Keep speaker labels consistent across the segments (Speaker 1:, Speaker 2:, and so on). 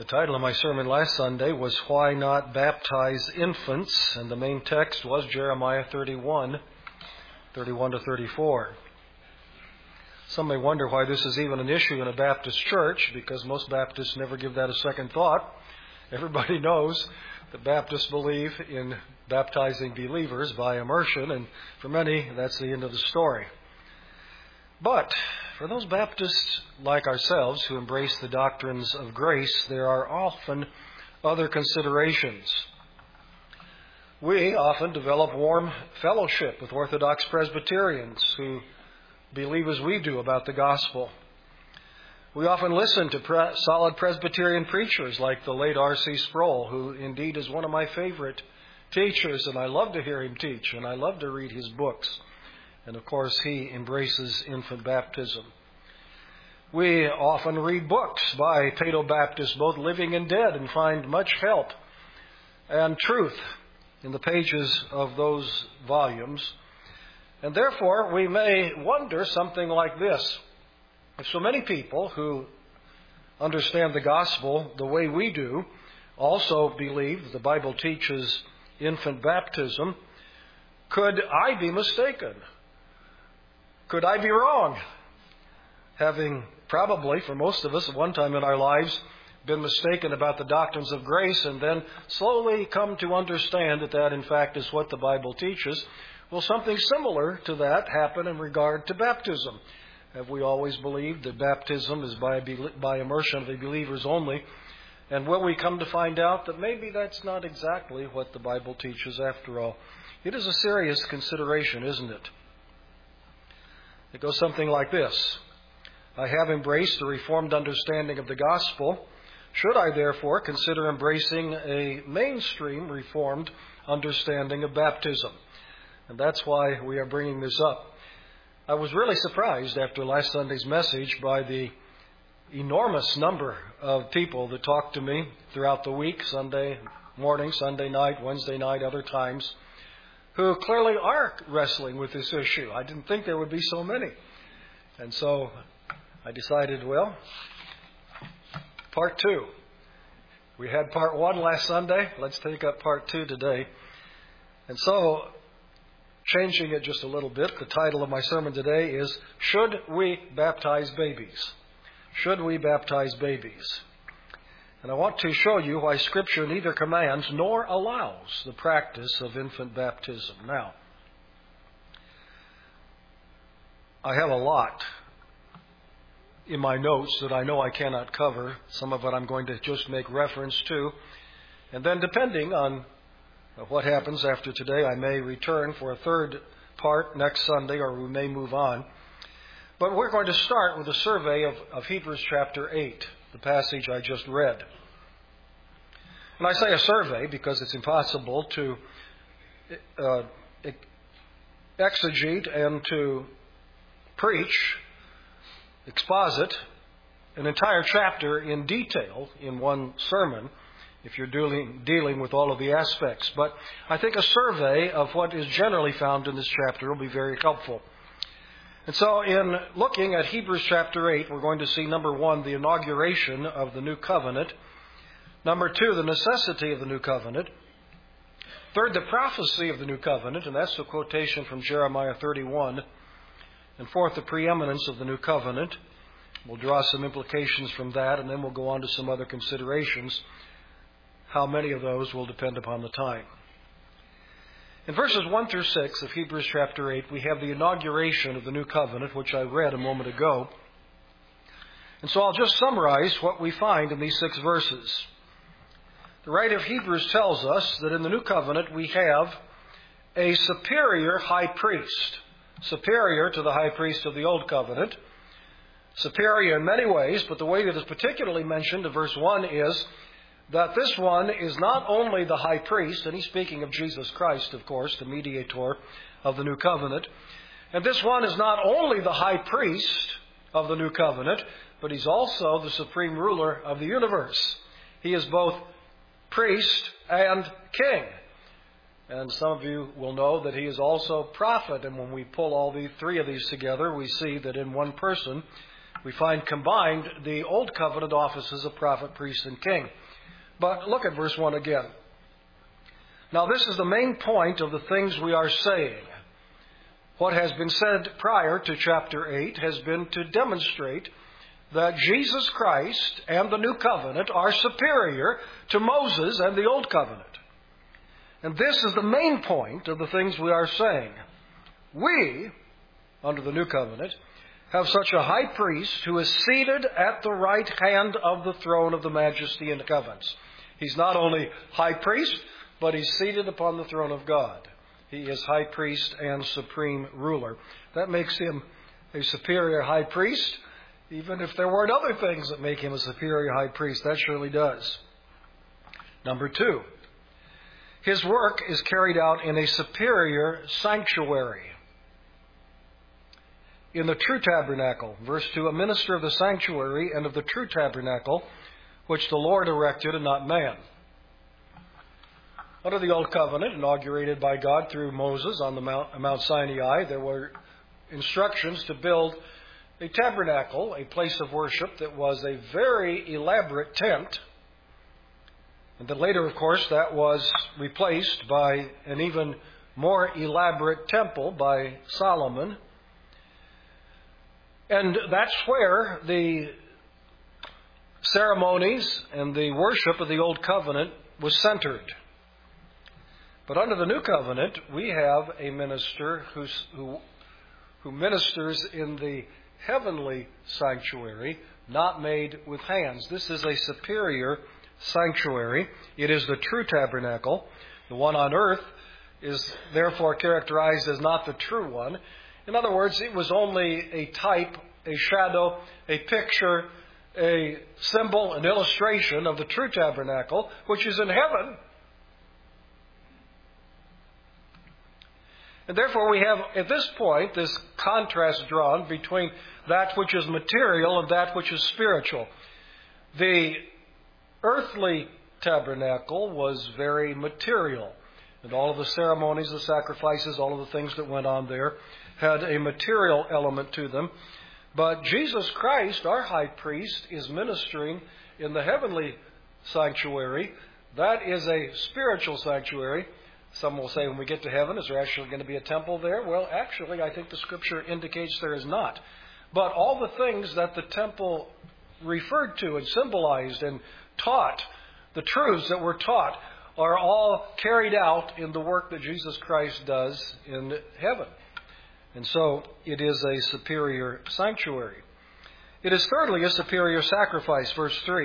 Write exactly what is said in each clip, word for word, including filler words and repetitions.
Speaker 1: The title of my sermon last Sunday was Why Not Baptize Infants? And the main text was Jeremiah thirty-one, thirty-one to thirty-four. Some may wonder why this is even an issue in a Baptist church, because most Baptists never give that a second thought. Everybody knows that Baptists believe in baptizing believers by immersion, and for many, that's the end of the story. But for those Baptists like ourselves who embrace the doctrines of grace, there are often other considerations. We often develop warm fellowship with Orthodox Presbyterians who believe as we do about the gospel. We often listen to pre- solid Presbyterian preachers like the late R C Sproul, who indeed is one of my favorite teachers, and I love to hear him teach, and I love to read his books. And of course, he embraces infant baptism. We often read books by Paedo-Baptists, both living and dead, and find much help and truth in the pages of those volumes. And therefore, we may wonder something like this. If so many people who understand the gospel the way we do also believe the Bible teaches infant baptism, could I be mistaken? Could I be wrong? Having probably, for most of us, at one time in our lives, been mistaken about the doctrines of grace and then slowly come to understand that that, in fact, is what the Bible teaches. Will something similar to that happen in regard to baptism? Have we always believed that baptism is by, by immersion of the believers only? And will we come to find out that maybe that's not exactly what the Bible teaches after all? It is a serious consideration, isn't it? It goes something like this. I have embraced a reformed understanding of the gospel. Should I therefore consider embracing a mainstream reformed understanding of baptism? And that's why we are bringing this up. I was really surprised after last Sunday's message by the enormous number of people that talked to me throughout the week, Sunday morning, Sunday night, Wednesday night, other times, who clearly are wrestling with this issue. I didn't think there would be so many. And so I decided, well, part two. We had part one last Sunday. Let's take up part two today. And so, changing it just a little bit, the title of my sermon today is, Should We Baptize Babies? Should we baptize babies? And I want to show you why Scripture neither commands nor allows the practice of infant baptism. Now, I have a lot in my notes that I know I cannot cover. Some of it I'm going to just make reference to. And then depending on what happens after today, I may return for a third part next Sunday, or we may move on. But we're going to start with a survey of, of Hebrews chapter eight, the passage I just read. And I say a survey because it's impossible to uh, exegete and to preach, exposit an entire chapter in detail in one sermon if you're dealing, dealing with all of the aspects. But I think a survey of what is generally found in this chapter will be very helpful. And so in looking at Hebrews chapter eight, we're going to see, number one, the inauguration of the new covenant. Number two, the necessity of the new covenant. Third, the prophecy of the new covenant, and that's a quotation from Jeremiah thirty-one. And fourth, the preeminence of the new covenant. We'll draw some implications from that, and then we'll go on to some other considerations. How many of those will depend upon the time. In verses one through six of Hebrews chapter eight, we have the inauguration of the new covenant, which I read a moment ago. And so I'll just summarize what we find in these six verses. The writer of Hebrews tells us that in the new covenant we have a superior high priest, superior to the high priest of the old covenant, superior in many ways, but the way that is particularly mentioned in verse one is that this one is not only the high priest, and he's speaking of Jesus Christ, of course, the mediator of the new covenant. And this one is not only the high priest of the new covenant, but he's also the supreme ruler of the universe. He is both priest and king. And some of you will know that he is also prophet. And when we pull all the three of these together, we see that in one person, We find combined the Old Covenant offices of prophet, priest, and king. But look at verse one again. Now this is the main point of the things we are saying. What has been said prior to chapter eight has been to demonstrate that Jesus Christ and the New Covenant are superior to Moses and the Old Covenant. And this is the main point of the things we are saying. We, under the New Covenant, have such a high priest who is seated at the right hand of the throne of the majesty in the heavens. He's not only high priest, but he's seated upon the throne of God. He is high priest and supreme ruler. That makes him a superior high priest, even if there weren't other things that make him a superior high priest. That surely does. Number two, his work is carried out in a superior sanctuary. In the true tabernacle, verse two, a minister of the sanctuary and of the true tabernacle, which the Lord erected and not man. Under the Old Covenant, inaugurated by God through Moses on the Mount, Mount Sinai, there were instructions to build a tabernacle, a place of worship that was a very elaborate tent. And then later, of course, that was replaced by an even more elaborate temple by Solomon. And that's where the ceremonies and the worship of the Old Covenant was centered. But under the New Covenant, we have a minister who's, who, who ministers in the heavenly sanctuary, not made with hands. This is a superior sanctuary. It is the true tabernacle. The one on earth is therefore characterized as not the true one. In other words, it was only a type, a shadow, a picture, a symbol, an illustration of the true tabernacle, which is in heaven. And therefore we have, at this point, this contrast drawn between that which is material and that which is spiritual. The earthly tabernacle was very material. And all of the ceremonies, the sacrifices, all of the things that went on there had a material element to them. But Jesus Christ, our high priest, is ministering in the heavenly sanctuary. That is a spiritual sanctuary. Some will say when we get to heaven, is there actually going to be a temple there? Well, actually, I think the Scripture indicates there is not. But all the things that the temple referred to and symbolized and taught, the truths that were taught, are all carried out in the work that Jesus Christ does in heaven. And so it is a superior sanctuary. It is thirdly a superior sacrifice, verse three.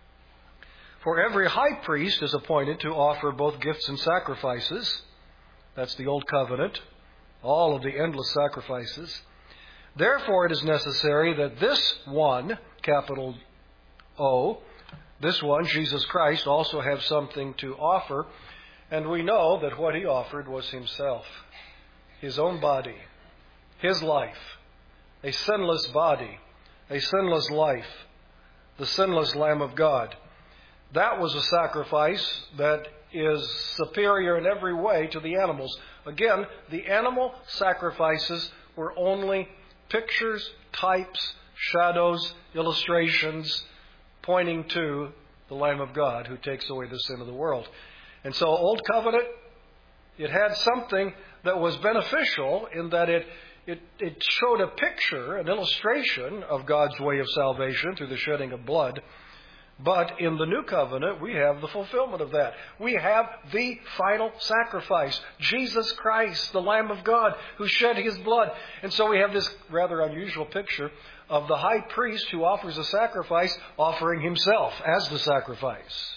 Speaker 1: For every high priest is appointed to offer both gifts and sacrifices. That's the Old Covenant, all of the endless sacrifices. Therefore it is necessary that this one, capital O, this one, Jesus Christ, also have something to offer. And we know that what he offered was himself, his own body, his life, a sinless body, a sinless life, the sinless Lamb of God. That was a sacrifice that is superior in every way to the animals. Again, the animal sacrifices were only pictures, types, shadows, illustrations, pointing to the Lamb of God who takes away the sin of the world. And so Old Covenant, it had something that was beneficial in that it, it, it showed a picture, an illustration of God's way of salvation through the shedding of blood. But in the New Covenant, we have the fulfillment of that. We have the final sacrifice, Jesus Christ, the Lamb of God, who shed his blood. And so we have this rather unusual picture of the high priest who offers a sacrifice, offering himself as the sacrifice.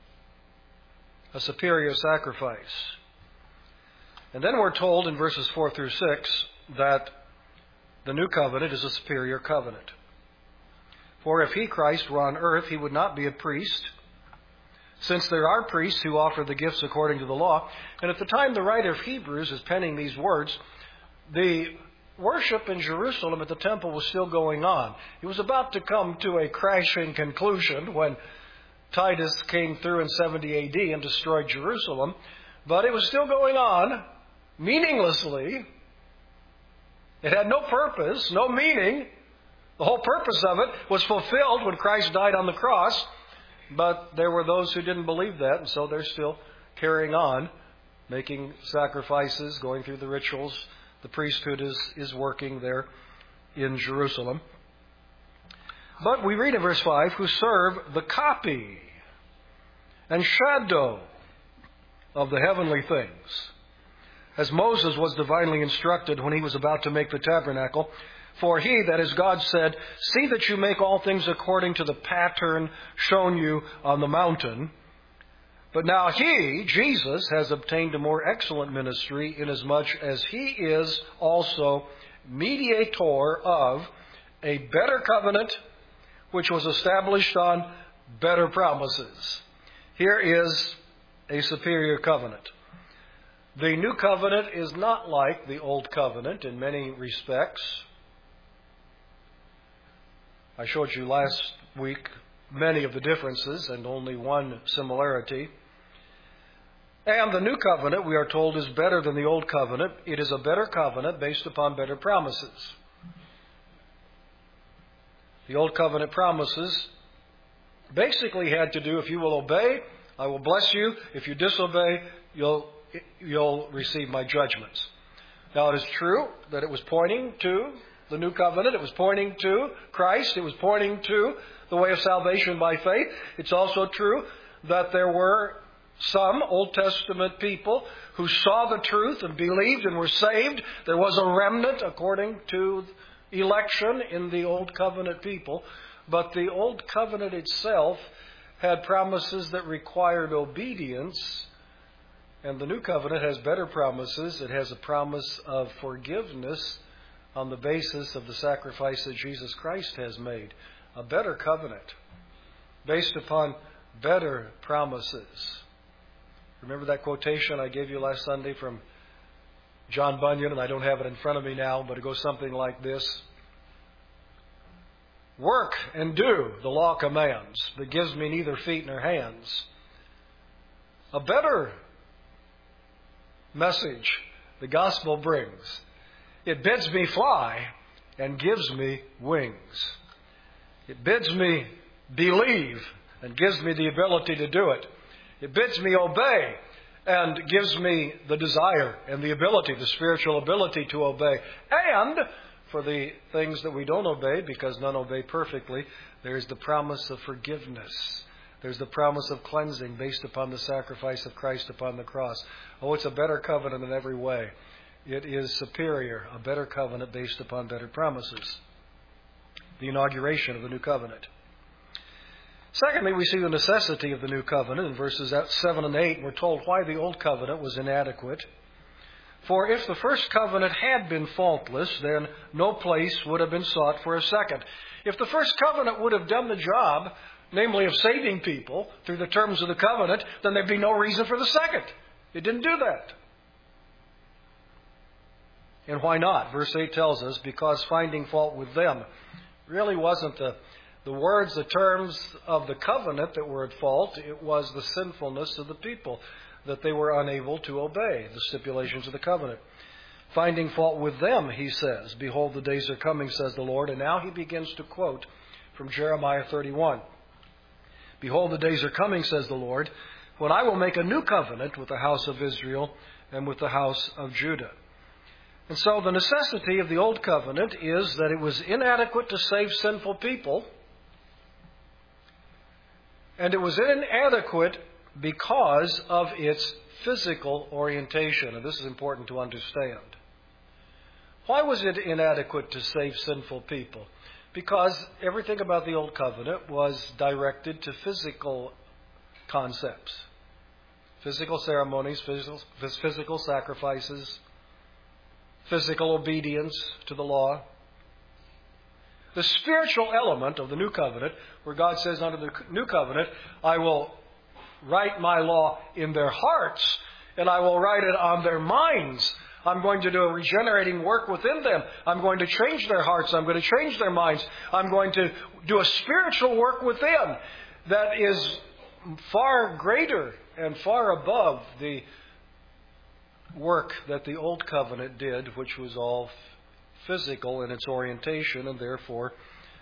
Speaker 1: A superior sacrifice. And then we're told in verses four through six that the New Covenant is a superior covenant. For if he, Christ, were on earth, he would not be a priest, since there are priests who offer the gifts according to the law. And at the time the writer of Hebrews is penning these words, the worship in Jerusalem at the temple was still going on. It was about to come to a crashing conclusion when Titus came through in seventy A D and destroyed Jerusalem. But it was still going on, meaninglessly. It had no purpose, no meaning, The whole purpose of it was fulfilled when Christ died on the cross, but there were those who didn't believe that, and so they're still carrying on, making sacrifices, going through the rituals. The priesthood is, is working there in Jerusalem. But we read in verse five, who serve the copy and shadow of the heavenly things. As Moses was divinely instructed when he was about to make the tabernacle, for he, that is God, said, see that you make all things according to the pattern shown you on the mountain. But now he, Jesus, has obtained a more excellent ministry, inasmuch as he is also mediator of a better covenant, which was established on better promises. Here is a superior covenant. The new covenant is not like the old covenant in many respects. I showed you last week many of the differences and only one similarity. And the new covenant, we are told, is better than the old covenant. It is a better covenant based upon better promises. The old covenant promises basically had to do, if you will obey, I will bless you. If you disobey, you'll, you'll receive my judgments. Now, it is true that it was pointing to the new covenant. It was pointing to Christ. It was pointing to the way of salvation by faith. It's also true that there were some Old Testament people who saw the truth and believed and were saved. There was a remnant according to election in the Old Covenant people. But the Old Covenant itself had promises that required obedience. And the New Covenant has better promises. It has a promise of forgiveness on the basis of the sacrifice that Jesus Christ has made. A better covenant based upon better promises. Remember that quotation I gave you last Sunday from John Bunyan, and I don't have it in front of me now, but it goes something like this. Work and do, the law commands, that gives me neither feet nor hands. A better message the gospel brings. It bids me fly and gives me wings. It bids me believe and gives me the ability to do it. It bids me obey and gives me the desire and the ability, the spiritual ability to obey. And for the things that we don't obey, because none obey perfectly, there's the promise of forgiveness. There's the promise of cleansing based upon the sacrifice of Christ upon the cross. Oh, it's a better covenant in every way. It is superior, a better covenant based upon better promises. The inauguration of the new covenant. Secondly, we see the necessity of the new covenant in verses seven and eight. We're told why the old covenant was inadequate. For if the first covenant had been faultless, then no place would have been sought for a second. If the first covenant would have done the job, namely of saving people through the terms of the covenant, then there'd be no reason for the second. It didn't do that. And why not? Verse eight tells us, because finding fault with them really wasn't the, the words, the terms of the covenant that were at fault. It was the sinfulness of the people, that they were unable to obey the stipulations of the covenant. Finding fault with them, he says, behold, the days are coming, says the Lord. And now he begins to quote from Jeremiah thirty-one. Behold, the days are coming, says the Lord, when I will make a new covenant with the house of Israel and with the house of Judah. And so the necessity of the old covenant is that it was inadequate to save sinful people. And it was inadequate because of its physical orientation. And this is important to understand. Why was it inadequate to save sinful people? Because everything about the Old Covenant was directed to physical concepts. Physical ceremonies, physical, physical sacrifices, physical obedience to the law. The spiritual element of the New Covenant, where God says under the New Covenant, I will write my law in their hearts, and I will write it on their minds. I'm going to do a regenerating work within them. I'm going to change their hearts. I'm going to change their minds. I'm going to do a spiritual work within that is far greater and far above the work that the Old Covenant did, which was all physical in its orientation and therefore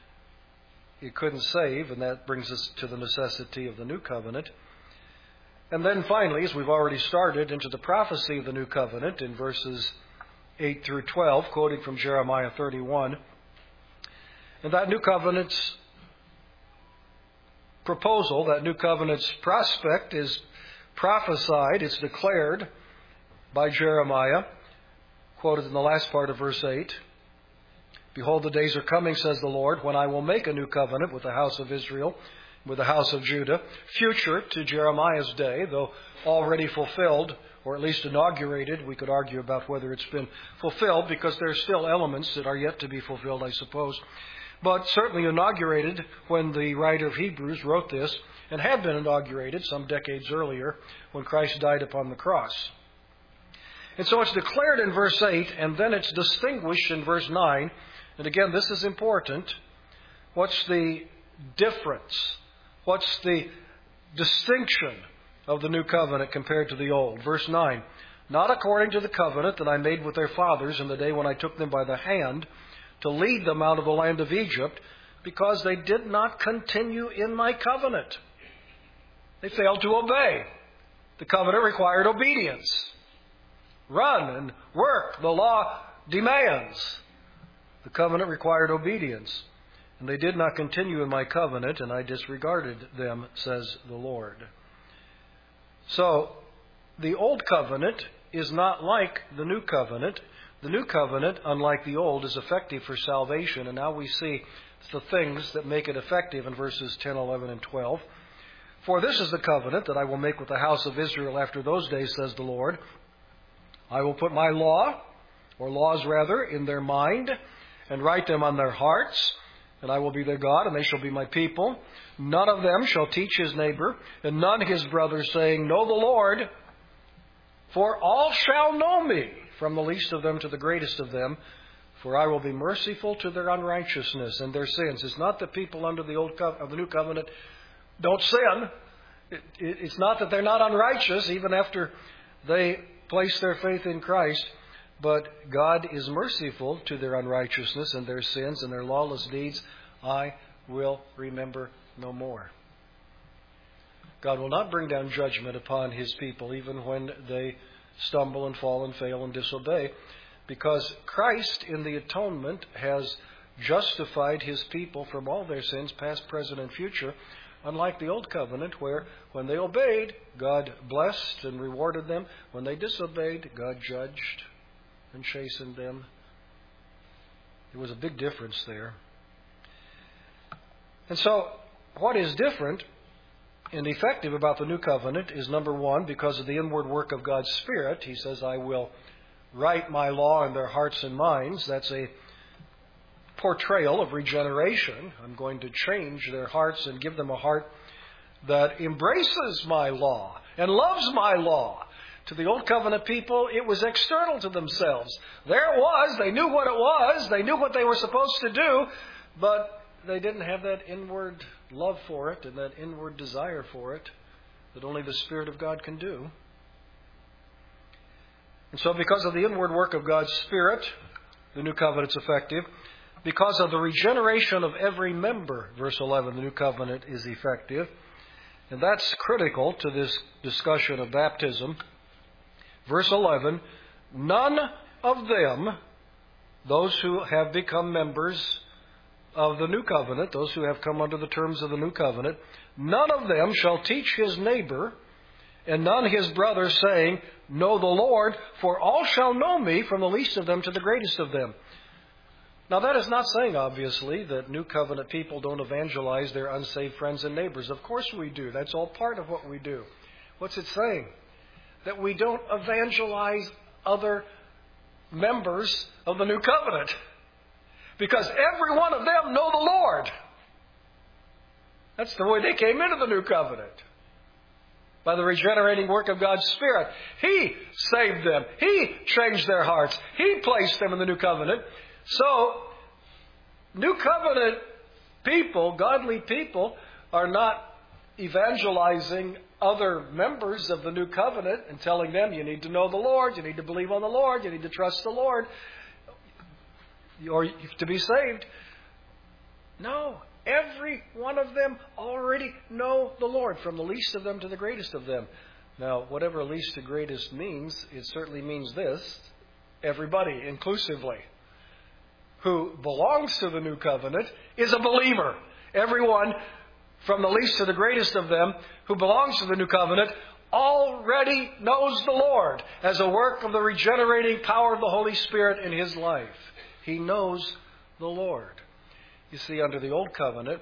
Speaker 1: it couldn't save, and that brings us to the necessity of the new covenant. And then finally, as we've already started, into the prophecy of the new covenant in verses eight through twelve, quoting from Jeremiah thirty-one. And that new covenant's proposal, that new covenant's prospect is prophesied, it's declared by Jeremiah, quoted in the last part of verse eight. Behold, the days are coming, says the Lord, when I will make a new covenant with the house of Israel, with the house of Judah, future to Jeremiah's day, though already fulfilled, or at least inaugurated. We could argue about whether it's been fulfilled, because there are still elements that are yet to be fulfilled, I suppose. But certainly inaugurated when the writer of Hebrews wrote this, and had been inaugurated some decades earlier when Christ died upon the cross. And so it's declared in verse eight, and then it's distinguished in verse nine. And again, this is important. What's the difference? What's the distinction of the new covenant compared to the old? Verse nine, not according to the covenant that I made with their fathers in the day when I took them by the hand to lead them out of the land of Egypt, because they did not continue in my covenant. They failed to obey. The covenant required obedience. Run and work, the law demands. The covenant required obedience. And they did not continue in my covenant, and I disregarded them, says the Lord. So, the old covenant is not like the new covenant. The new covenant, unlike the old, is effective for salvation. And now we see the things that make it effective in verses ten, eleven, and twelve. For this is the covenant that I will make with the house of Israel after those days, says the Lord. I will put my law, or laws rather, in their mind, and write them on their hearts. And I will be their God, and they shall be my people. None of them shall teach his neighbor, and none his brother, saying, Know the Lord. For all shall know me, from the least of them to the greatest of them. For I will be merciful to their unrighteousness and their sins. It's not that people under the old co- of the new covenant don't sin. It, it, it's not that they're not unrighteous, even after they place their faith in Christ. But God is merciful to their unrighteousness and their sins and their lawless deeds. I will remember no more. God will not bring down judgment upon his people, even when they stumble and fall and fail and disobey, because Christ in the atonement has justified his people from all their sins, past, present, and future, unlike the old covenant, where when they obeyed, God blessed and rewarded them. When they disobeyed, God judged and chastened them. There was a big difference there. And so, what is different and effective about the new covenant is, number one, because of the inward work of God's Spirit. He says, I will write my law in their hearts and minds. That's a portrayal of regeneration. I'm going to change their hearts and give them a heart that embraces my law and loves my law. To the old covenant people, it was external to themselves. There it was. They knew what it was. They knew what they were supposed to do. But they didn't have that inward love for it and that inward desire for it that only the Spirit of God can do. And so because of the inward work of God's Spirit, the new covenant's effective. Because of the regeneration of every member, verse eleven, the new covenant is effective. And that's critical to this discussion of baptism. Verse eleven, none of them, those who have become members of the new covenant, those who have come under the terms of the new covenant, none of them shall teach his neighbor and none his brother, saying, Know the Lord, for all shall know me, from the least of them to the greatest of them. Now that is not saying, obviously, that new covenant people don't evangelize their unsaved friends and neighbors. Of course we do. That's all part of what we do. What's it saying? That we don't evangelize other members of the new covenant. Because every one of them know the Lord. That's the way they came into the new covenant. By the regenerating work of God's Spirit. He saved them. He changed their hearts. He placed them in the new covenant. So, new covenant people, godly people, are not evangelizing other members of the new covenant and telling them, you need to know the Lord, you need to believe on the Lord, you need to trust the Lord, or to be saved. No, Every one of them already know the Lord, from the least of them to the greatest of them. Now, whatever least to greatest means, it certainly means this: everybody, inclusively, who belongs to the new covenant is a believer. Everyone, from the least to the greatest of them, who belongs to the new covenant, already knows the Lord as a work of the regenerating power of the Holy Spirit in his life. He knows the Lord. You see, under the Old Covenant,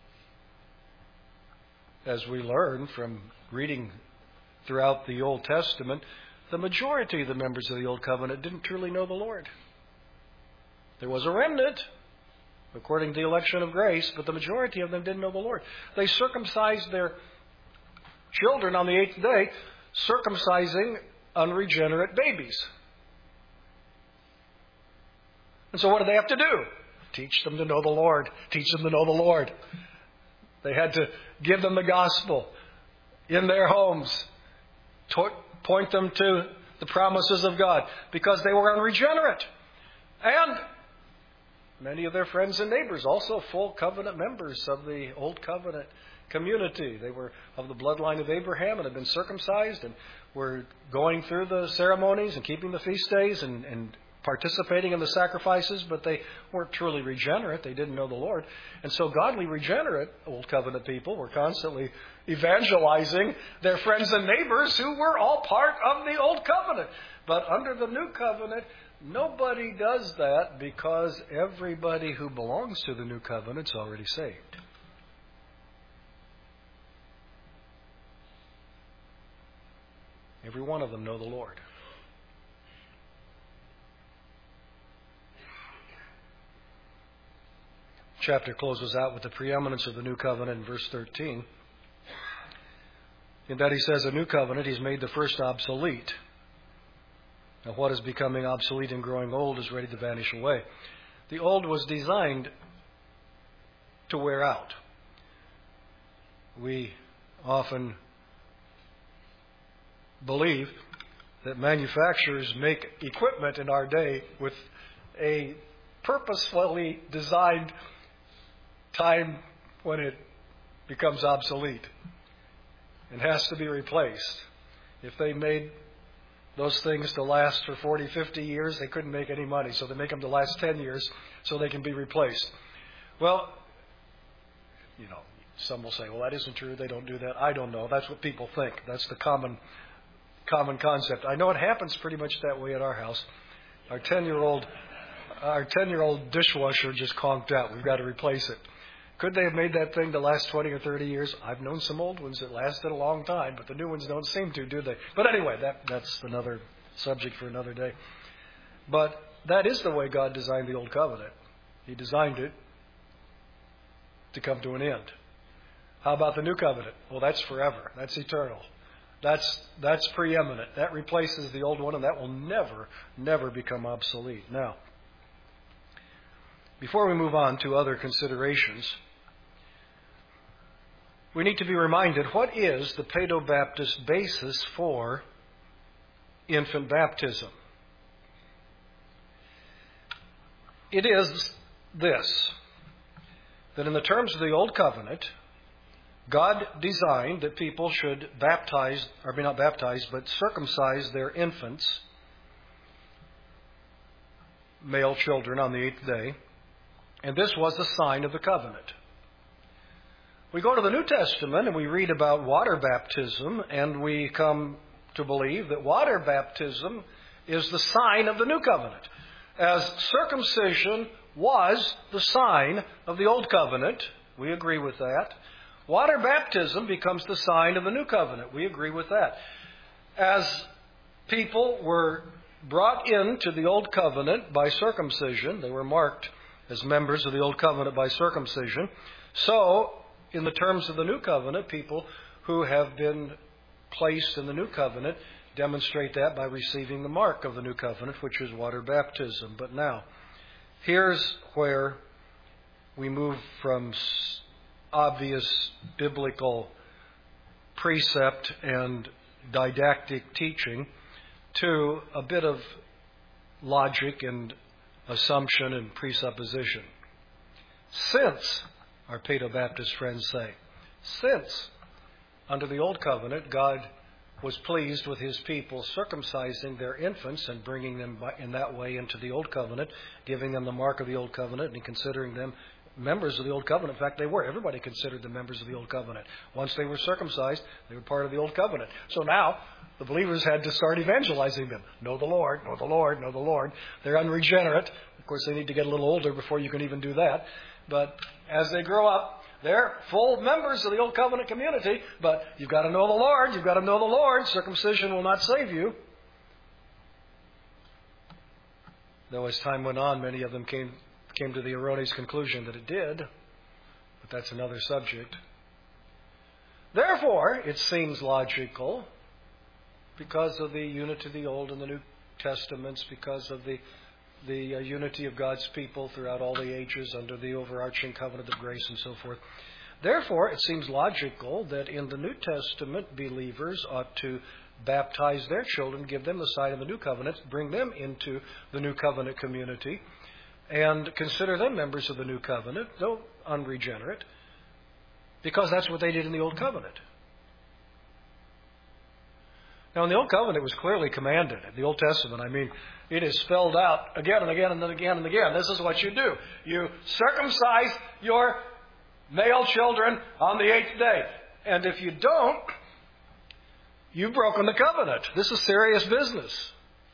Speaker 1: as we learn from reading throughout the Old Testament, the majority of the members of the Old Covenant didn't truly know the Lord. There was a remnant, according to the election of grace, but the majority of them didn't know the Lord. They circumcised their children on the eighth day, circumcising unregenerate babies. And so what did they have to do? Teach them to know the Lord. Teach them to know the Lord. They had to give them the gospel in their homes. To- point them to the promises of God, because they were unregenerate. And many of their friends and neighbors, also full covenant members of the Old Covenant community. They were of the bloodline of Abraham and had been circumcised and were going through the ceremonies and keeping the feast days and, and participating in the sacrifices, but they weren't truly regenerate. They didn't know the Lord. And so godly, regenerate Old Covenant people were constantly evangelizing their friends and neighbors who were all part of the Old Covenant. But under the New Covenant, nobody does that, because everybody who belongs to the New Covenant is already saved. Every one of them know the Lord. Chapter closes out with the preeminence of the New Covenant in verse thirteen. In that he says, a new covenant, he's made the first obsolete. Now what is becoming obsolete and growing old is ready to vanish away. The old was designed to wear out. We often believe that manufacturers make equipment in our day with a purposefully designed time when it becomes obsolete and has to be replaced. If they made those things to last for forty, fifty years, they couldn't make any money, so they make them to last ten years so they can be replaced. Well, you know, some will say, well, that isn't true. They don't do that. I don't know. That's what people think. That's the common common concept. I know it happens pretty much that way at our house. Our ten-year-old our ten-year-old dishwasher just conked out. We've got to replace it. Could they have made that thing to last twenty or thirty years? I've known some old ones that lasted a long time, but the new ones don't seem to, do they? But anyway, that, that's another subject for another day. But that is the way God designed the Old Covenant. He designed it to come to an end. How about the New Covenant? Well, that's forever. That's eternal. That's that's preeminent. That replaces the old one, and that will never, never become obsolete. Now, before we move on to other considerations, we need to be reminded, what is the Paedo-Baptist basis for infant baptism? It is this, that in the terms of the Old Covenant, God designed that people should baptize, or be not baptize, but circumcise their infants, male children, on the eighth day. And this was the sign of the covenant. We go to the New Testament and we read about water baptism, and we come to believe that water baptism is the sign of the New Covenant. As circumcision was the sign of the Old Covenant, we agree with that. Water baptism becomes the sign of the New Covenant. We agree with that. As people were brought into the Old Covenant by circumcision, they were marked as members of the Old Covenant by circumcision. So, in the terms of the New Covenant, people who have been placed in the New Covenant demonstrate that by receiving the mark of the New Covenant, which is water baptism. But now, here's where we move from obvious biblical precept and didactic teaching to a bit of logic and assumption and presupposition. Since our Paedo-Baptist friends say. Since, under the Old Covenant, God was pleased with His people circumcising their infants and bringing them by, in that way into the Old Covenant, giving them the mark of the Old Covenant and considering them members of the Old Covenant. In fact, they were. Everybody considered them members of the Old Covenant. Once they were circumcised, they were part of the Old Covenant. So now, the believers had to start evangelizing them. Know the Lord, know the Lord, know the Lord. They're unregenerate. Of course, they need to get a little older before you can even do that. But as they grow up, they're full members of the Old Covenant community, but you've got to know the Lord. You've got to know the Lord. Circumcision will not save you. Though as time went on, many of them came came to the erroneous conclusion that it did. But that's another subject. Therefore, it seems logical, because of the unity of the Old and the New Testaments, because of the the uh, unity of God's people throughout all the ages under the overarching covenant of grace and so forth. Therefore, it seems logical that in the New Testament, believers ought to baptize their children, give them the sign of the New Covenant, bring them into the New Covenant community, and consider them members of the New Covenant, though unregenerate, because that's what they did in the Old Covenant. Now, in the Old Covenant, it was clearly commanded. In the Old Testament, I mean, it is spelled out again and again and then again and again. This is what you do. You circumcise your male children on the eighth day. And if you don't, you've broken the covenant. This is serious business.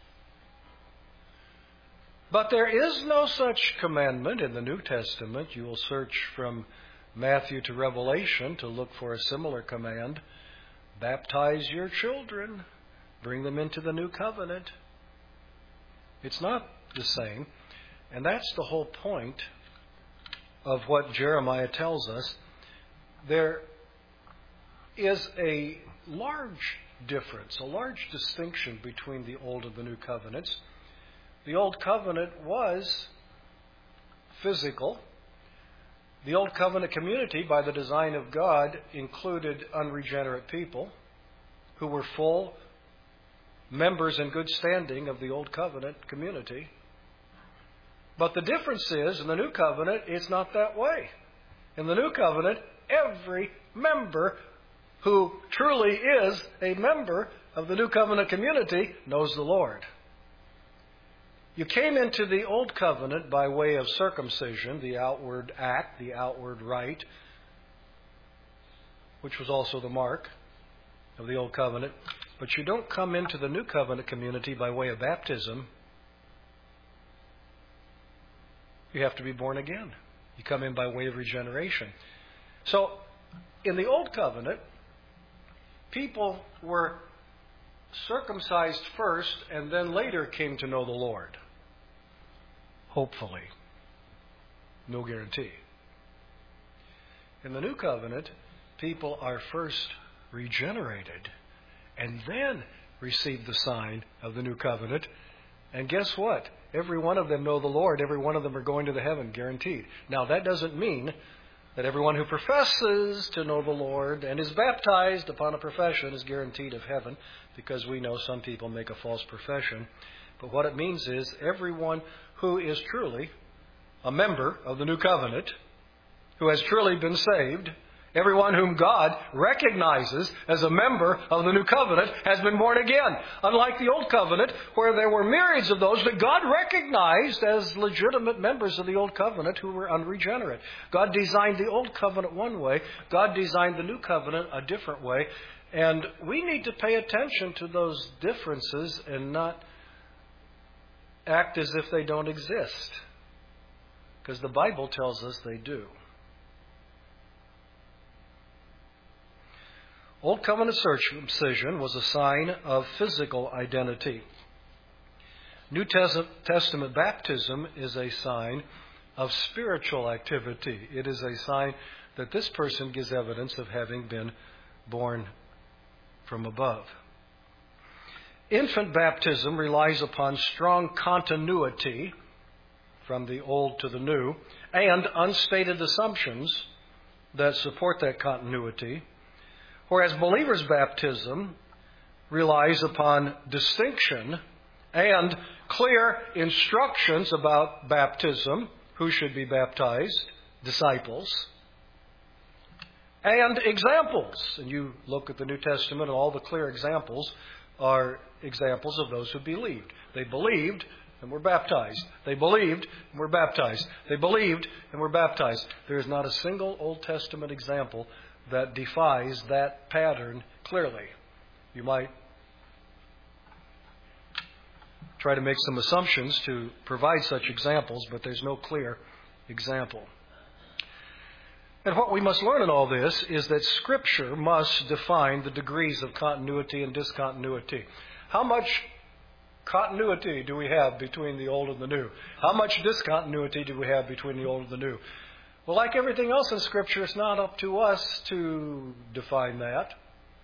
Speaker 1: But there is no such commandment in the New Testament. You will search from Matthew to Revelation to look for a similar command. Baptize your children. Bring them into the New Covenant. It's not the same. And that's the whole point of what Jeremiah tells us. There is a large difference, a large distinction between the Old and the New Covenants. The Old Covenant was physical. The Old Covenant community, by the design of God, included unregenerate people who were full members in good standing of the Old Covenant community. But the difference is, in the New Covenant, it's not that way. In the New Covenant, every member who truly is a member of the New Covenant community knows the Lord. You came into the Old Covenant by way of circumcision, the outward act, the outward rite, which was also the mark of the Old Covenant. But you don't come into the New Covenant community by way of baptism. You have to be born again. You come in by way of regeneration. So, in the Old Covenant, people were circumcised first and then later came to know the Lord. Hopefully. No guarantee. In the New Covenant, people are first regenerated and then receive the sign of the New Covenant. And guess what? Every one of them know the Lord. Every one of them are going to the heaven, guaranteed. Now, that doesn't mean that everyone who professes to know the Lord and is baptized upon a profession is guaranteed of heaven, because we know some people make a false profession. But what it means is everyone who is truly a member of the New Covenant, who has truly been saved, everyone whom God recognizes as a member of the New Covenant has been born again. Unlike the Old Covenant, where there were myriads of those that God recognized as legitimate members of the Old Covenant who were unregenerate. God designed the Old Covenant one way. God designed the New Covenant a different way. And we need to pay attention to those differences and not act as if they don't exist, because the Bible tells us they do. Old Covenant circumcision was a sign of physical identity. New Testament baptism is a sign of spiritual activity. It is a sign that this person gives evidence of having been born from above. Infant baptism relies upon strong continuity from the old to the new and unstated assumptions that support that continuity. Whereas believers' baptism relies upon distinction and clear instructions about baptism, who should be baptized, disciples, and examples. And you look at the New Testament, and all the clear examples are examples of those who believed. They believed and were baptized. They believed and were baptized. They believed and were baptized. There is not a single Old Testament example that defies that pattern clearly. You might try to make some assumptions to provide such examples, but there's no clear example. And what we must learn in all this is that Scripture must define the degrees of continuity and discontinuity. How much continuity do we have between the old and the new? How much discontinuity do we have between the old and the new? Well, like everything else in Scripture, it's not up to us to define that.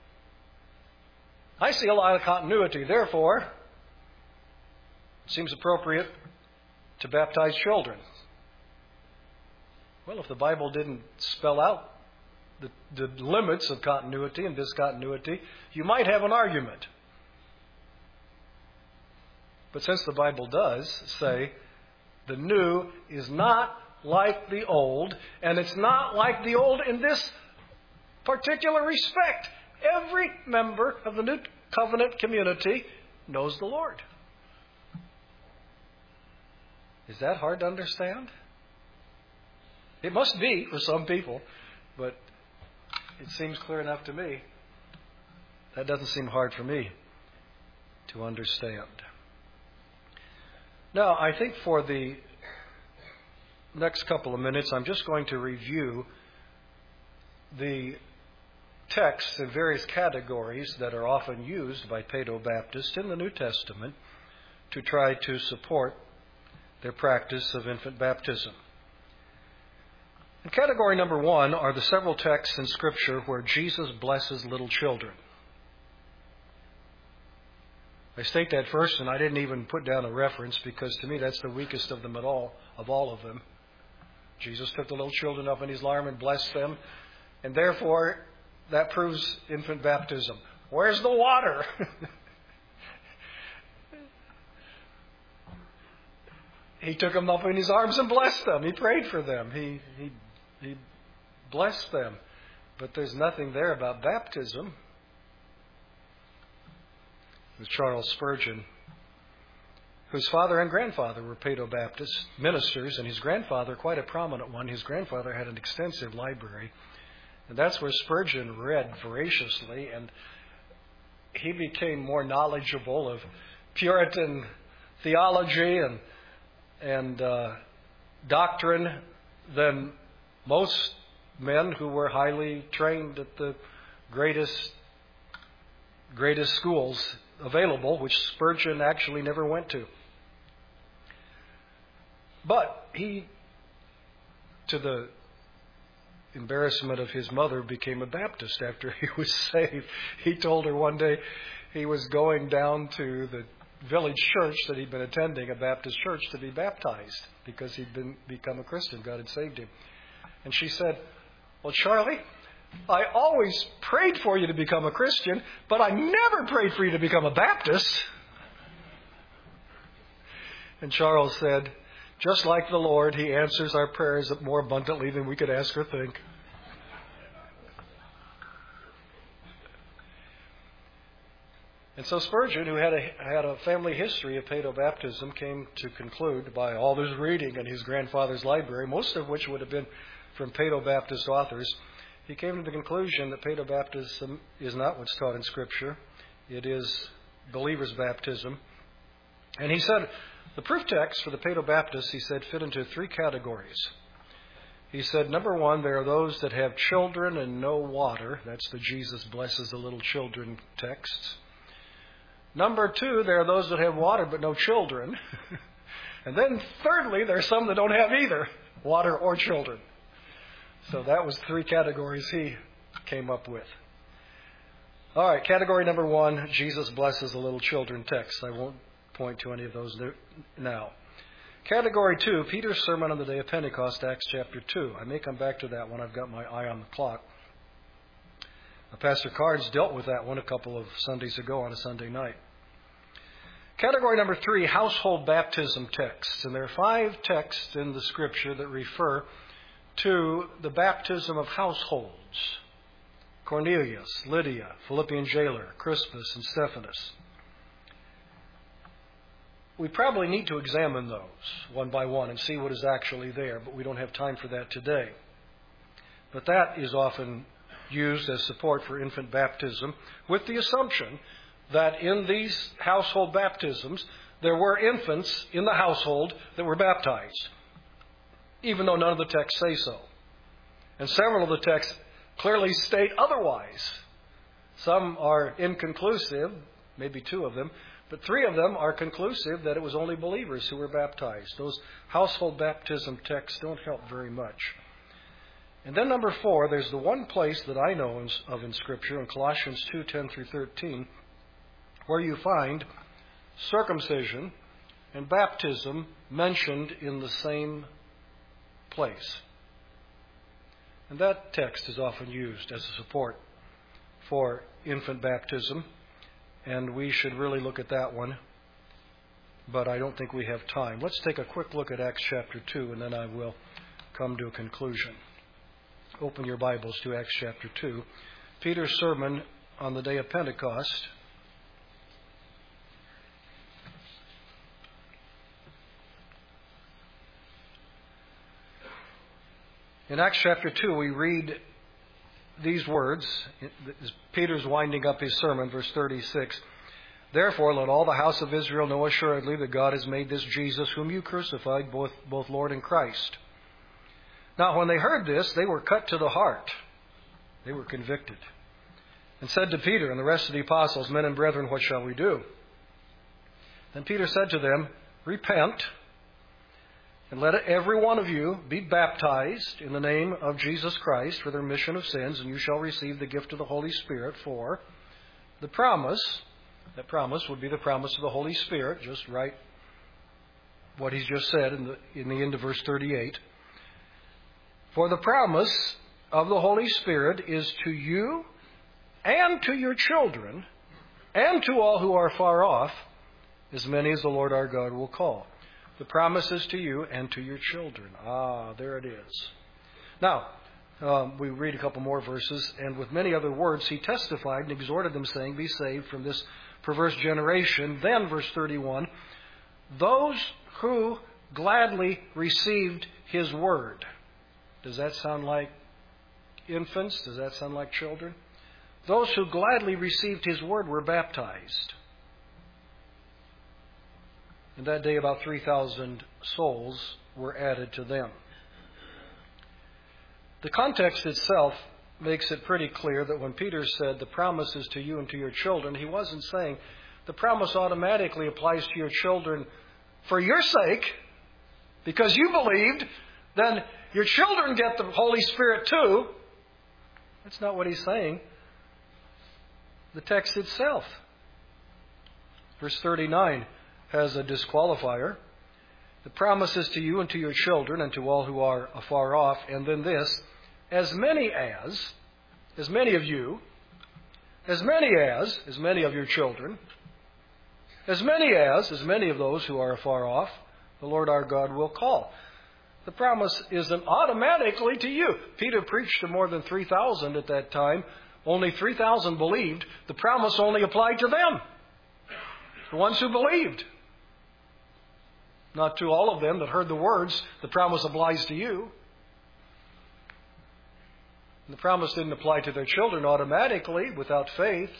Speaker 1: I see a lot of continuity. Therefore, it seems appropriate to baptize children. Well, if the Bible didn't spell out the, the limits of continuity and discontinuity, you might have an argument. But since the Bible does say the new is not like the old, and it's not like the old in this particular respect, every member of the New Covenant community knows the Lord. Is that hard to understand? It must be for some people, but it seems clear enough to me. That doesn't seem hard for me to understand. Now, I think for the next couple of minutes, I'm just going to review the texts in various categories that are often used by Paedo-Baptists in the New Testament to try to support their practice of infant baptism. And category number one are the several texts in Scripture where Jesus blesses little children. I state that first, and I didn't even put down a reference because to me that's the weakest of them at all, of all of them. Jesus took the little children up in His arm and blessed them, and therefore that proves infant baptism. Where's the water? He took them up in His arms and blessed them. He prayed for them. He, he, he blessed them. But there's nothing there about baptism. With Charles Spurgeon, whose father and grandfather were Paedo-Baptist ministers, and his grandfather, quite a prominent one. His grandfather had an extensive library, and that's where Spurgeon read voraciously, and he became more knowledgeable of Puritan theology and and uh, doctrine than most men who were highly trained at the greatest greatest schools available, which Spurgeon actually never went to. But he, to the embarrassment of his mother, became a Baptist after he was saved. He told her one day he was going down to the village church that he'd been attending, a Baptist church, to be baptized because he'd been become a Christian. God had saved him. And she said, "Well, Charlie, I always prayed for you to become a Christian, but I never prayed for you to become a Baptist." And Charles said, "Just like the Lord, He answers our prayers more abundantly than we could ask or think." And so Spurgeon, who had a, had a family history of Paedo-Baptism, came to conclude by all his reading in his grandfather's library, most of which would have been from Paedo-Baptist authors, he came to the conclusion that Paedo-Baptism is not what's taught in Scripture. It is believer's baptism. And he said the proof texts for the Paedo-Baptists, he said, fit into three categories. He said, number one, there are those that have children and no water. That's the Jesus blesses the little children texts. Number two, there are those that have water but no children. And then thirdly, there are some that don't have either water or children. So that was three categories he came up with. All right, category number one, Jesus blesses the little children text. I won't point to any of those now. Category two, Peter's sermon on the day of Pentecost, Acts chapter two. I may come back to that when I've got my eye on the clock. Pastor Cards dealt with that one a couple of Sundays ago on a Sunday night. Category number three, household baptism texts. And there are five texts in the Scripture that refer to the baptism of households. Cornelius, Lydia, Philippian jailer, Crispus, and Stephanas. We probably need to examine those one by one and see what is actually there, but we don't have time for that today. But that is often used as support for infant baptism, with the assumption that in these household baptisms, there were infants in the household that were baptized, even though none of the texts say so. And several of the texts clearly state otherwise. Some are inconclusive, maybe two of them, but three of them are conclusive that it was only believers who were baptized. Those household baptism texts don't help very much. And then number four, there's the one place that I know of in Scripture, in Colossians two, ten through thirteen, where you find circumcision and baptism mentioned in the same place. And that text is often used as a support for infant baptism, and we should really look at that one, but I don't think we have time. Let's take a quick look at Acts chapter two, and then I will come to a conclusion. Open your Bibles to Acts chapter two. Peter's sermon on the day of Pentecost. In Acts chapter two, we read these words. As Peter's winding up his sermon, verse thirty-six. Therefore, let all the house of Israel know assuredly that God has made this Jesus, whom you crucified, both, both Lord and Christ. Now, when they heard this, they were cut to the heart. They were convicted. And said to Peter and the rest of the apostles, Men and brethren, what shall we do? Then Peter said to them, Repent, and let every one of you be baptized in the name of Jesus Christ for the remission of sins, and you shall receive the gift of the Holy Spirit. For the promise, that promise would be the promise of the Holy Spirit, just right what he's just said in the, in the end of verse thirty-eight. For the promise of the Holy Spirit is to you and to your children and to all who are far off, as many as the Lord our God will call. The promise is to you and to your children. Ah, there it is. Now, um, we read a couple more verses, and with many other words, he testified and exhorted them, saying, Be saved from this perverse generation. Then, verse thirty-one, those who gladly received his word. Does that sound like infants? Does that sound like children? Those who gladly received his word were baptized. And that day about three thousand souls were added to them. The context itself makes it pretty clear that when Peter said the promise is to you and to your children, he wasn't saying the promise automatically applies to your children for your sake, because you believed, then your children get the Holy Spirit too. That's not what he's saying. The text itself, verse thirty-nine, has a disqualifier. The promise is to you and to your children and to all who are afar off. And then this, as many as, as many of you, as many as, as many of your children, as many as, as many of those who are afar off, the Lord our God will call. The promise isn't automatically to you. Peter preached to more than three thousand at that time. Only three thousand believed. The promise only applied to them, the ones who believed. Not to all of them that heard the words, the promise applies to you. And the promise didn't apply to their children automatically without faith.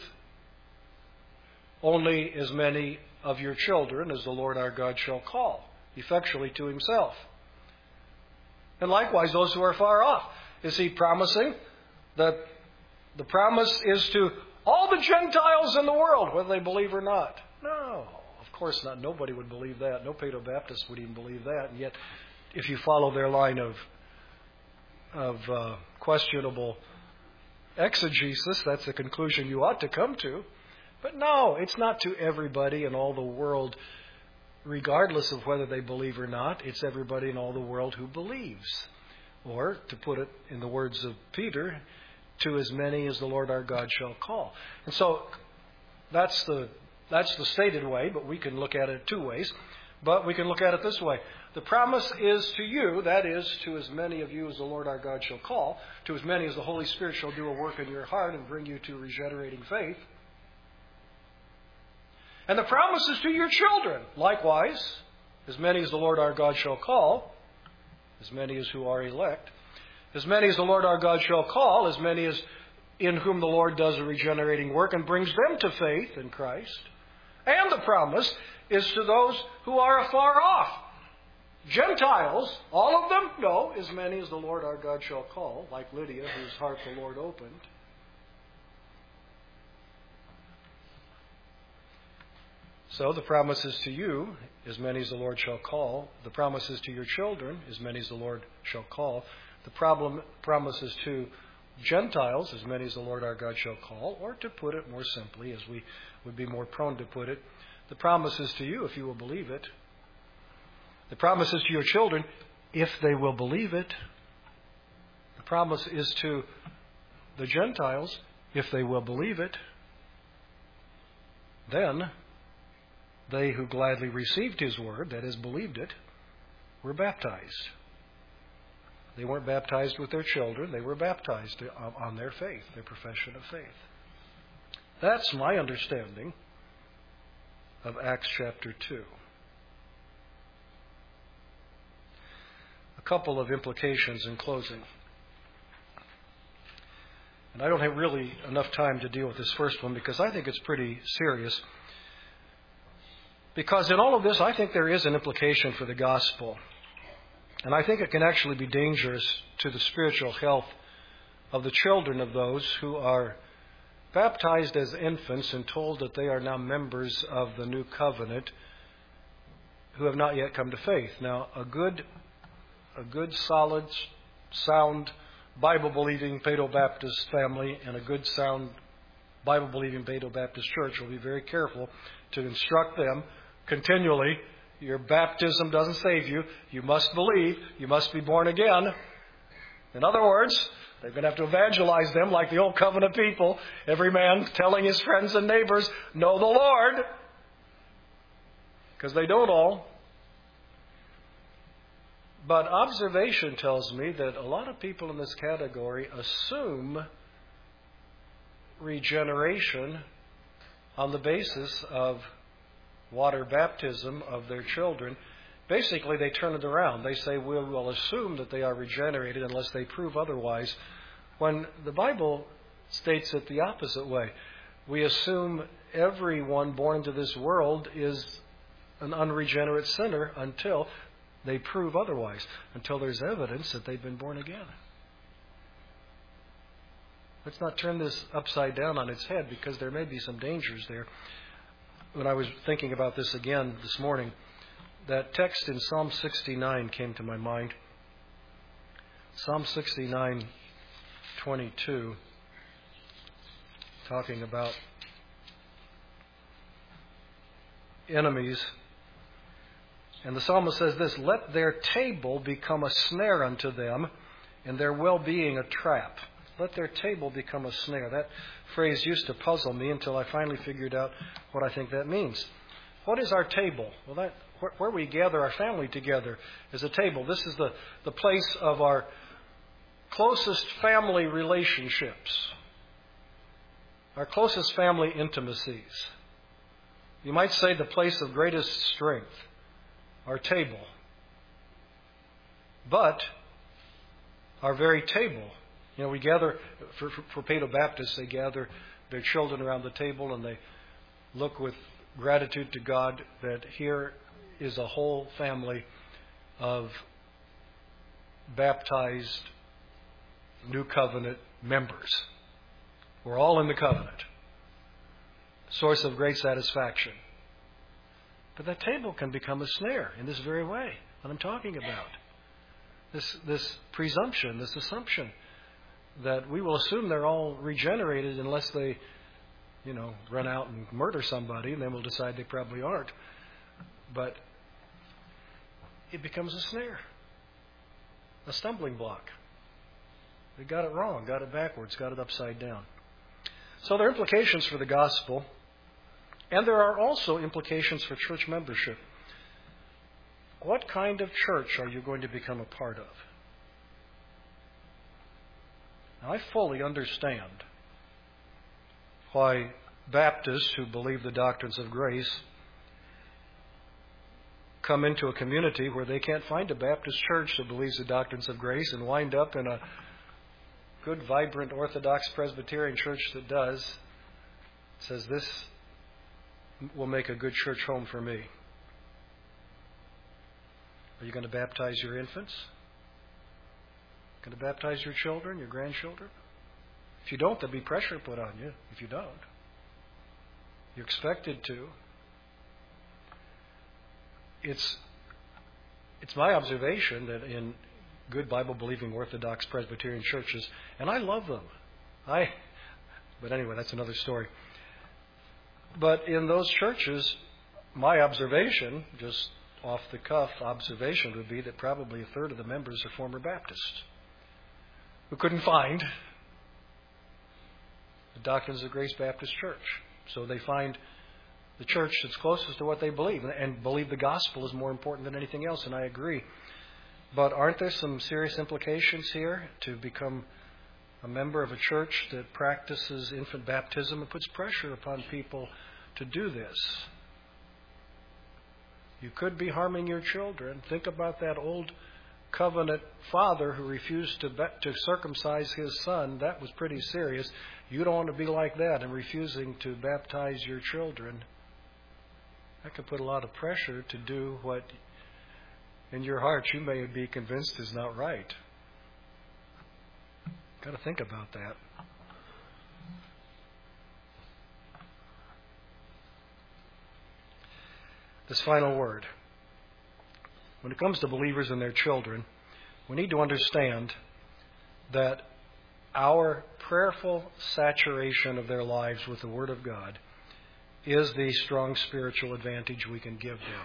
Speaker 1: Only as many of your children as the Lord our God shall call effectually to himself. And likewise, those who are far off. Is he promising that the promise is to all the Gentiles in the world, whether they believe or not? No, of course not. Nobody would believe that. No Paedo-Baptist would even believe that. And yet, if you follow their line of, of uh, questionable exegesis, that's the conclusion you ought to come to. But no, it's not to everybody in all the world, regardless of whether they believe or not. It's everybody in all the world who believes. Or, to put it in the words of Peter, to as many as the Lord our God shall call. And so, that's the that's the stated way, but we can look at it two ways. But we can look at it this way. The promise is to you, that is, to as many of you as the Lord our God shall call, to as many as the Holy Spirit shall do a work in your heart and bring you to regenerating faith. And the promise is to your children. Likewise, as many as the Lord our God shall call, as many as who are elect, as many as the Lord our God shall call, as many as in whom the Lord does a regenerating work and brings them to faith in Christ. And the promise is to those who are afar off. Gentiles, all of them? No, as many as the Lord our God shall call, like Lydia, whose heart the Lord opened. So the promise is to you, as many as the Lord shall call. The promise is to your children, as many as the Lord shall call. The problem, promise is to Gentiles, as many as the Lord our God shall call. Or to put it more simply, as we would be more prone to put it, the promise is to you if you will believe it. The promise is to your children if they will believe it. The promise is to the Gentiles if they will believe it. Then they who gladly received His word, that is, believed it, were baptized. They weren't baptized with their children. They were baptized on their faith, their profession of faith. That's my understanding of Acts chapter two. A couple of implications in closing. And I don't have really enough time to deal with this first one because I think it's pretty serious. Because in all of this, I think there is an implication for the gospel. And I think it can actually be dangerous to the spiritual health of the children of those who are baptized as infants and told that they are now members of the new covenant who have not yet come to faith. Now, a good A good, solid, sound, Bible-believing Paedo-Baptist family and a good, sound, Bible-believing Paedo-Baptist church will be very careful to instruct them continually. Your baptism doesn't save you. You must believe. You must be born again. In other words, they're going to have to evangelize them like the old covenant people. Every man telling his friends and neighbors, know the Lord. Because they don't all. But observation tells me that a lot of people in this category assume regeneration on the basis of water baptism of their children. Basically, they turn it around. They say, we will assume that they are regenerated unless they prove otherwise, when the Bible states it the opposite way. We assume everyone born into this world is an unregenerate sinner until they prove otherwise, until there's evidence that they've been born again. Let's not turn this upside down on its head, because there may be some dangers there. When I was thinking about this again this morning, that text in Psalm sixty-nine came to my mind. Psalm sixty-nine, twenty-two, talking about enemies. And the psalmist says this, let their table become a snare unto them, and their well-being a trap. Let their table become a snare. That phrase used to puzzle me until I finally figured out what I think that means. What is our table? Well, that where, where we gather our family together is a table. This is the, the place of our closest family relationships, our closest family intimacies. You might say the place of greatest strength. Our table. But our very table, you know, we gather, for, for, for Paedo-Baptists, they gather their children around the table and they look with gratitude to God that here is a whole family of baptized new covenant members. We're all in the covenant. Source of great satisfaction. But that table can become a snare in this very way, what I'm talking about. This this presumption, this assumption that we will assume they're all regenerated unless they, you know, run out and murder somebody, and then we'll decide they probably aren't. But it becomes a snare, a stumbling block. They got it wrong, got it backwards, got it upside down. So there are implications for the gospel. And there are also implications for church membership. what kind of church are you going to become a part of? Now, I fully understand why Baptists who believe the doctrines of grace come into a community where they can't find a Baptist church that believes the doctrines of grace and wind up in a good, vibrant, Orthodox Presbyterian church that does. It says, this will make a good church home for me. Are you going to baptize your infants? Going to baptize your children, your grandchildren? If you don't, there'll be pressure put on you if you don't. You're expected to. It's it's my observation that in good Bible-believing Orthodox Presbyterian churches, and I love them. I, but anyway, that's another story. But in those churches, my observation, just off the cuff observation, would be that probably a third of the members are former Baptists who couldn't find the Doctrines of Grace Baptist Church. So they find the church that's closest to what they believe, and believe the gospel is more important than anything else, and I agree. But aren't there some serious implications here to become a member of a church that practices infant baptism and puts pressure upon people to do this? You could be harming your children. Think about that old covenant father who refused to to circumcise his son. That was pretty serious. You don't want to be like that and refusing to baptize your children. That could put a lot of pressure to do what in your heart you may be convinced is not right. Got to think about that. This final word. When it comes to believers and their children, we need to understand that our prayerful saturation of their lives with the Word of God is the strong spiritual advantage we can give them.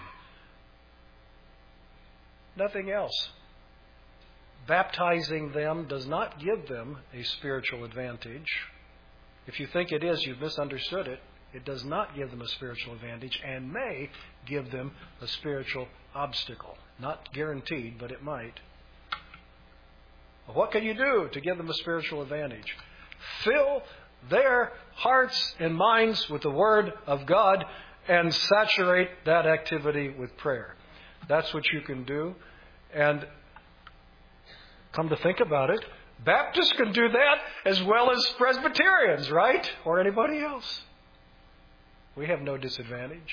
Speaker 1: Nothing else. Baptizing them does not give them a spiritual advantage. If you think it is, you've misunderstood it. It does not give them a spiritual advantage and may give them a spiritual obstacle. Not guaranteed, but it might. What can you do to give them a spiritual advantage? Fill their hearts and minds with the Word of God and saturate that activity with prayer. That's what you can do. And come to think about it, Baptists can do that as well as Presbyterians, right? Or anybody else. We have no disadvantage.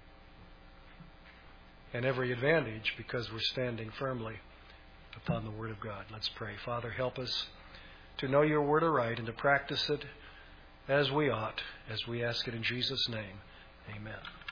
Speaker 1: And every advantage because we're standing firmly upon the Word of God. Let's pray. Father, help us to know your Word aright and to practice it as we ought, as we ask it in Jesus' name. Amen.